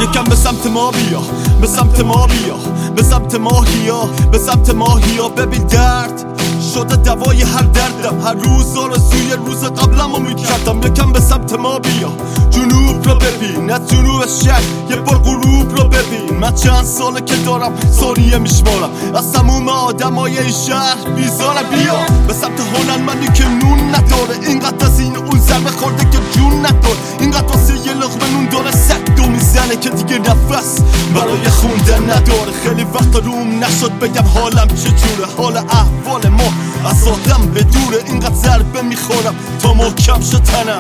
یکم به سمت ما بیا، به سمت ما بیا، به سمت ماهیا، به سمت ماهیا. ببین درد شده دوای هر دردم، هر روز آرزوی روز قبلمو میکردم. یکم به سمت ما بیا، جنوب رو ببین، نه جنوب شهر، یه بار غروب رو ببین. من چند ساله که دارم ثانیه میشمارم، از تموم آدمای این شهر بیزارم. بیا به سمت هنرمندی که نون نداره، اینقدر از این اون ضربه خورده که جون نداره، اینقدر واسه یه لقمه نون داره سگ میزنه که دیگه نفس برای خوندن نداره. خیلی وقت روم نشد بگم حالم چجوره، حال احوال ما از آدم بدوره. اینقدر ضربه میخورم تا محکم شتنم،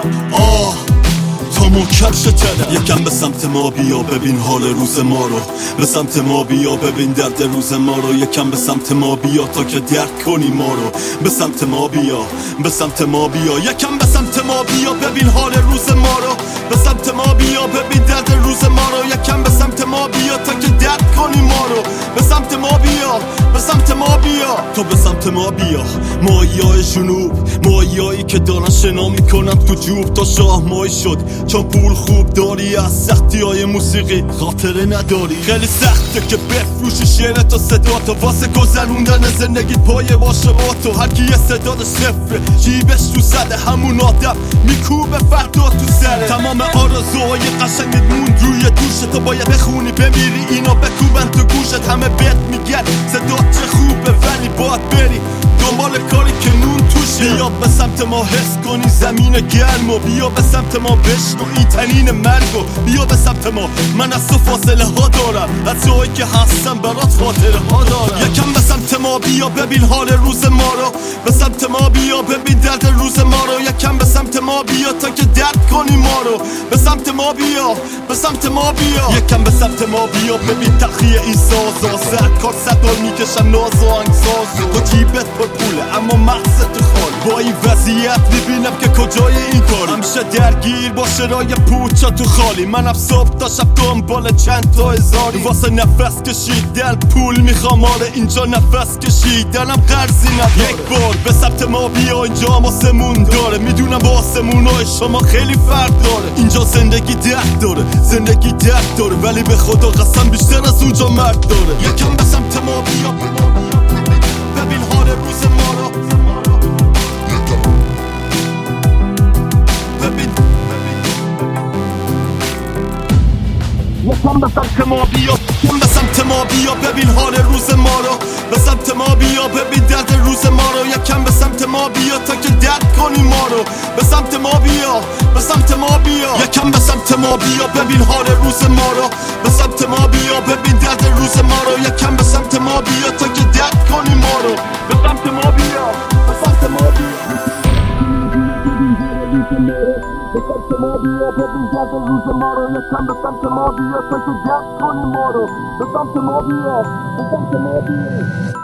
تا محکم شتنم. یکم به سمت ما بیا ببین حال روز ما رو، به سمت ما بیا ببین درد روز ما رو. یکم به سمت ما بیا تا که درک کنی ما رو، به سمت ما بیا، به سمت ما بیا. یکم به سمت ما بیا ببین حال روز ما رو، به سمت ما بیا ببین درد روز ما رو. یکم به سمت ما بیا تا که درک کنی ما رو، به سمت ما بیا، به سمت ما بیا. تو به سمت ما بیا، ماهیای جنوب، ماهیایی که دارن شنا میکنن تو جوب. تا شاه ماهی شد چون پول خوب داری، از سختی های موسیقی خاطره نداری. خیلی سخته که بفروشی شعرت و صداتو واسه گذروندن زندگیت پای باشه با تو. هر کی یه صداد صفره جیبش تو زده، همون آدم میکوبه فردا تو سره. تمام آرزوهای قشنگت موند روی دوشت، تو باید بخونی بمیری اینا بکوبن تو گوشت. همه بهت میگن صدات چه خوبه ولی باید بری دنبال کاری که نون توشه. بیا به سمت ما حس کنی زمین گرمو، بیا به سمت ما بشنو این تنین مرگو. بیا به سمت ما، من از تو فاصله ها دارم، از جایی که هستم برات خاطره ها دارم. یکم به سمت ما بیا ببین حال روز ما رو، به سمت ما بیا ببین درد روز ما رو. یکم به سمت ما بیا تا که درد کنی ما رو، به سمت ما بیا، به سمت ما بیا. یکم به سمت ما بیا ببین تلخی این سازا، سر کار صدا میکشم ناز و انگسازو. تو جیبت پر پوله اما مغزت خال، با این وضعیت میبینم که کجای این کار. همیشه درگیر با شرای پوچا تو خالی، منم صبح تا شب دنبال چند تا هزاری. واسه نفس کشیدن پول میخوام، آره اینجا نفس کشیدنم قرضی نداره. یک بار به سمت ما بیا، اینجا آسمون داره، میدونم با آسمونای شما خیلی فرق داره. اینجا زندگی درد داره، زندگی درد داره، ولی به خدا قسم بیشتر از اونجا مرد داره. یکم به سمت ما بیا ببین حال روز ما رو، یکم به سمت ما بیا، به سمت ما بیا ببین حال روز ما رو، به سمت ما بیا ببین درد روز ما رو. یکم به سمت ما بیا تا که درد کنی ما رو، به سمت ما بیا، به سمت ما بیا. یکم به سمت ما بیا ببین حال روز ما رو، به سمت ما بیا ببین درد روز ما رو. یکم به سمت ما بیا تا که درد کنی ما رو، به سمت ما بیا، به سمت ما بیا. به سمت ما بیا ببین درد روز ما رو. یکم به سمت ما بیا تا که درد کنی ما رو، به سمت ما بیا، به سمت ما بیا.